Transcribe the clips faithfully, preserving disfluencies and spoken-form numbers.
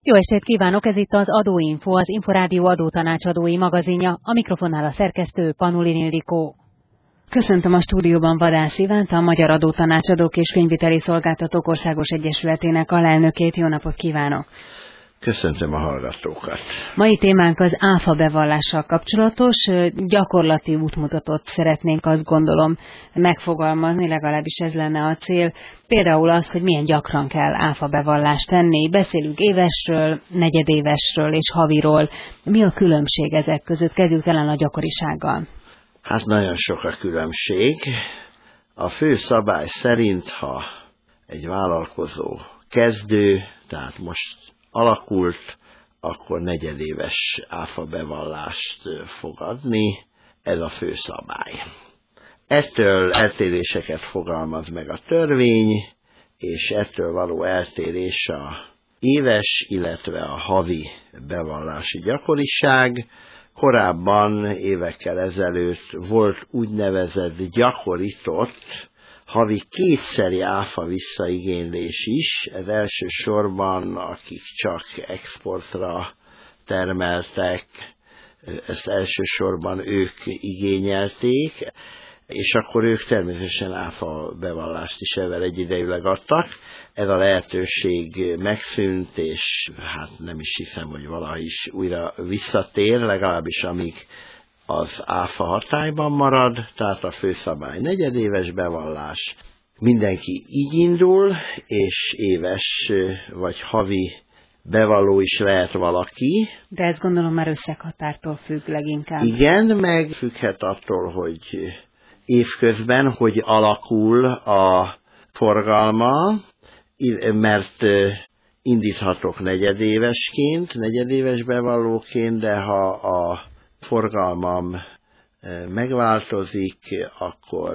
Jó estét kívánok, ez itt az Adóinfo, az Inforádió adótanácsadói magazinja, a mikrofonnál a szerkesztő Panulin Ildikó. Köszöntöm a stúdióban Vadász Ivánt, a Magyar Adótanácsadók és Könyvviteli Szolgáltatók Országos Egyesületének alelnökét. Jó napot kívánok! Köszöntöm a hallgatókat! Mai témánk az áfa bevallással kapcsolatos, gyakorlati útmutatót szeretnénk, azt gondolom, megfogalmazni, legalábbis ez lenne a cél. Például azt, hogy milyen gyakran kell áfa bevallást tenni. Beszélünk évesről, negyedévesről és haviról. Mi a különbség ezek között? Kezdjük talán a gyakorisággal. Hát nagyon sok a különbség. A fő szabály szerint, ha egy vállalkozó kezdő, tehát most alakult, akkor negyedéves áfa bevallást fog adni, ez a fő szabály. Ettől eltéréseket fogalmaz meg a törvény, és ettől való eltérés a éves, illetve a havi bevallási gyakoriság. Korábban, évekkel ezelőtt volt úgynevezett gyakorított havi kétszeri áfa visszaigénylés is, ez elsősorban, akik csak exportra termeltek, ezt elsősorban ők igényelték, és akkor ők természetesen áfa bevallást is ezzel egyidejűleg adtak. Ez a lehetőség megszűnt, és hát nem is hiszem, hogy valaha is újra visszatér, legalábbis amíg az áfa hatályban marad, tehát a főszabály negyedéves bevallás. Mindenki így indul, és éves vagy havi bevalló is lehet valaki. De ez gondolom már összeghatártól függ leginkább. Igen, meg függhet attól, hogy évközben hogy alakul a forgalma, mert indíthatok negyedévesként, negyedéves bevallóként, de ha a forgalmam megváltozik, akkor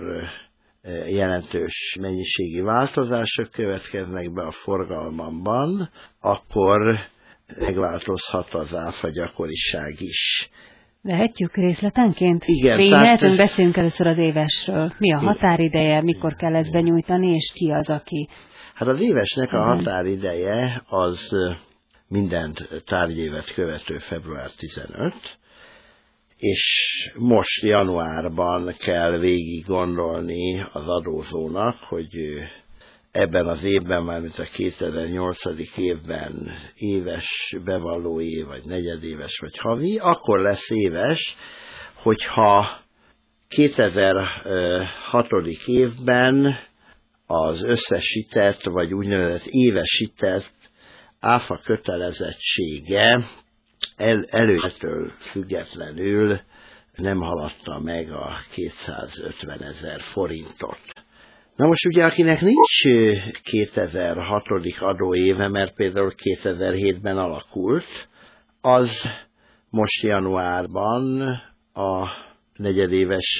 jelentős mennyiségi változások következnek be a forgalmamban, akkor megváltozhat az áfa gyakoriság is. Vehetjük részletenként? Igen. Mehetünk, tehát... beszéljünk először az évesről. Mi a határideje, mikor kell ezt benyújtani, és ki az, aki... Hát az évesnek a határideje az minden tárgyévet követő február tizenötödike, és most januárban kell végig gondolni az adózónak, hogy ebben az évben, mármint a kétezer-nyolc. évben éves bevalló év, vagy negyedéves, vagy havi, akkor lesz éves, hogyha kétezer-hat. évben az összesített, vagy úgynevezett évesített áfa kötelezettsége el, előttől függetlenül nem haladta meg a kétszázötvenezer forintot. Na most ugye, akinek nincs kétezer-hat. adóéve, mert például kétezer-hétben alakult, az most januárban a negyedéves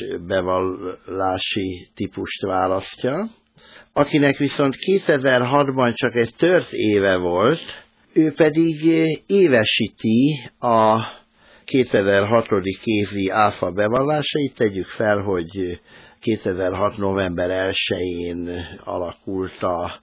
bevallási típust választja. Akinek viszont kétezer-hatban csak egy tört éve volt, ő pedig évesíti a kétezer-hat. évi áfa bevallásait. Tegyük fel, hogy kétezer-hat. november elsején alakult a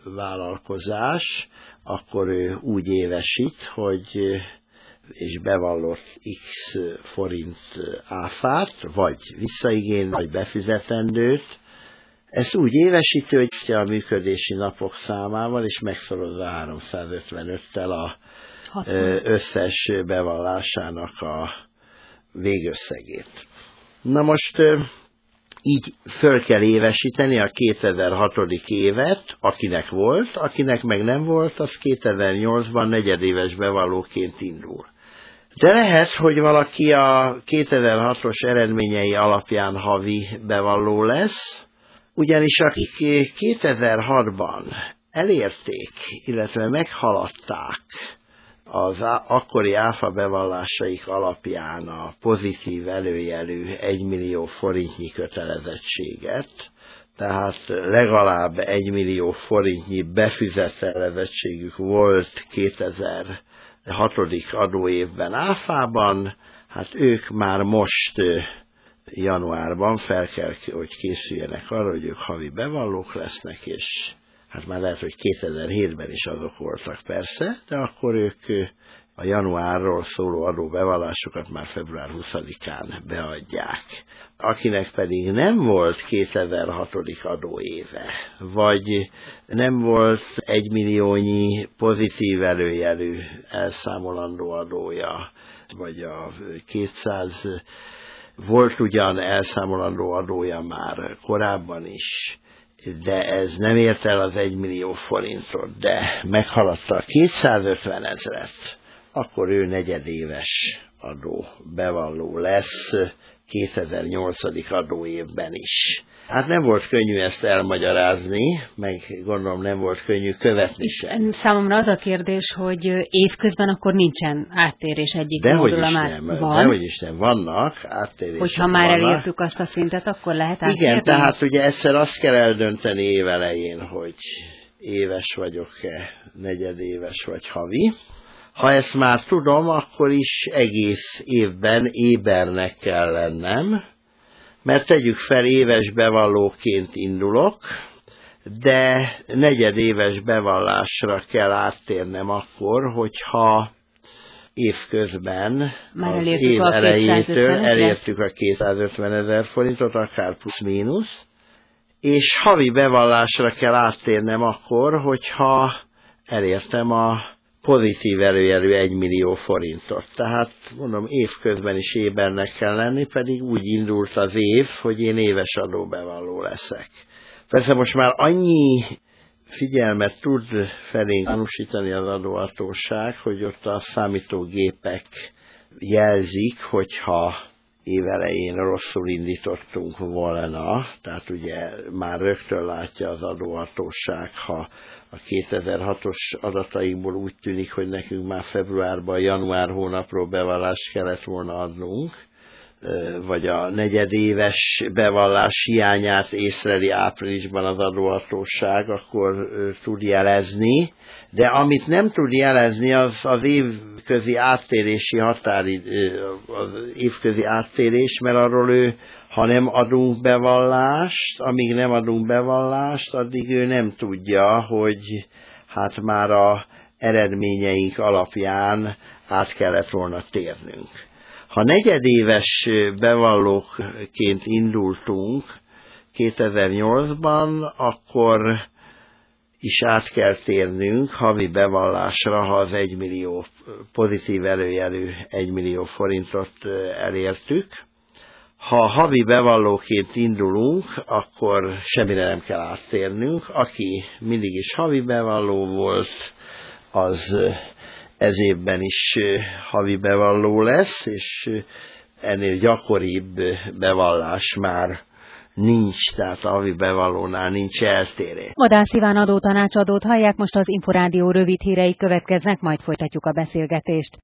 vállalkozás, akkor ő úgy évesít, hogy és bevallott X forint áfát, vagy visszaigény, vagy befizetendőt. Ezt úgy évesíti, hogy a működési napok számával, és megszorozza háromszázötvenöttel a hatvan összes bevallásának a végösszegét. Na most így föl kell évesíteni a kétezer-hat. évet, akinek volt, akinek meg nem volt, az kétezer-nyolcban negyedéves bevallóként indul. De lehet, hogy valaki a kétezer-hatos eredményei alapján havi bevalló lesz, ugyanis akik kétezer-hatban elérték, illetve meghaladták az akkori áfa bevallásaik alapján a pozitív előjelű egymillió forintnyi kötelezettséget, tehát legalább egymillió forintnyi befizetelezettségük volt kétezer-hat. adóévben áfában, hát ők már most januárban fel kell, hogy készüljenek arra, hogy ők havi bevallók lesznek, és hát már lehet, hogy kétezer-hétben is azok voltak persze, de akkor ők a januárról szóló adóbevallásokat már február huszadikán beadják. Akinek pedig nem volt kétezer-hatodik adóéve, vagy nem volt egymilliónyi pozitív előjelű elszámolandó adója, vagy a kétszáz volt ugyan elszámolandó adója már korábban is, de ez nem ért el az egymillió forintot, de meghaladta a kétszázötven ezret, akkor ő negyedéves adó bevalló lesz kétezer-nyolc. adóévben is. Hát nem volt könnyű ezt elmagyarázni, meg gondolom nem volt könnyű követni sem. Számomra az a kérdés, hogy évközben akkor nincsen áttérés egyik módula már van. Dehogy is nem, vannak áttérések. Hogyha már vannak. Elértük azt a szintet, akkor lehet áttérni? Igen, tehát ugye egyszer azt kell eldönteni évelején, hogy éves vagyok-e, negyedéves vagy havi. Ha ezt már tudom, akkor is egész évben ébernek kell lennem, mert tegyük fel, éves bevallóként indulok, de negyedéves bevallásra kell áttérnem akkor, hogyha évközben már az elértük év a elejétől elértük a kétszázötven ezer forintot, akár plusz-mínusz, és havi bevallásra kell áttérnem akkor, hogyha elértem a pozitív előjelű egymillió forintot. Tehát mondom, évközben is ébernek kell lenni, pedig úgy indult az év, hogy én éves adóbevalló leszek. Persze most már annyi figyelmet tud felénk tanúsítani az adóhatóság, hogy ott a számítógépek jelzik, hogyha évelején rosszul indítottunk volna, tehát ugye már rögtön látja az adóhatóság, ha a kétezer-hatos adataikból úgy tűnik, hogy nekünk már februárban, január hónapról bevallást kellett volna adnunk, vagy a negyedéves bevallás hiányát észleli áprilisban az adóhatóság, akkor tud jelezni, de amit nem tud jelezni, az az évközi áttérési határidő, az évközi áttérés, mert arról ő, ha nem adunk bevallást, amíg nem adunk bevallást, addig ő nem tudja, hogy hát már a eredményeink alapján át kellett volna térnünk. Ha negyedéves bevallóként indultunk kétezer-nyolcban, akkor is át kell térnünk havi bevallásra, ha az egymillió pozitív előjelű egymillió forintot elértük. Ha havi bevallóként indulunk, akkor semmire nem kell áttérnünk. Aki mindig is havi bevalló volt, az ez évben is havi bevalló lesz, és ennél gyakoribb bevallás már nincs, tehát a havi bevallónál nincs eltérés. Vadász Iván adótanácsadót hallják, most az Inforádió rövid hírei következnek, majd folytatjuk a beszélgetést.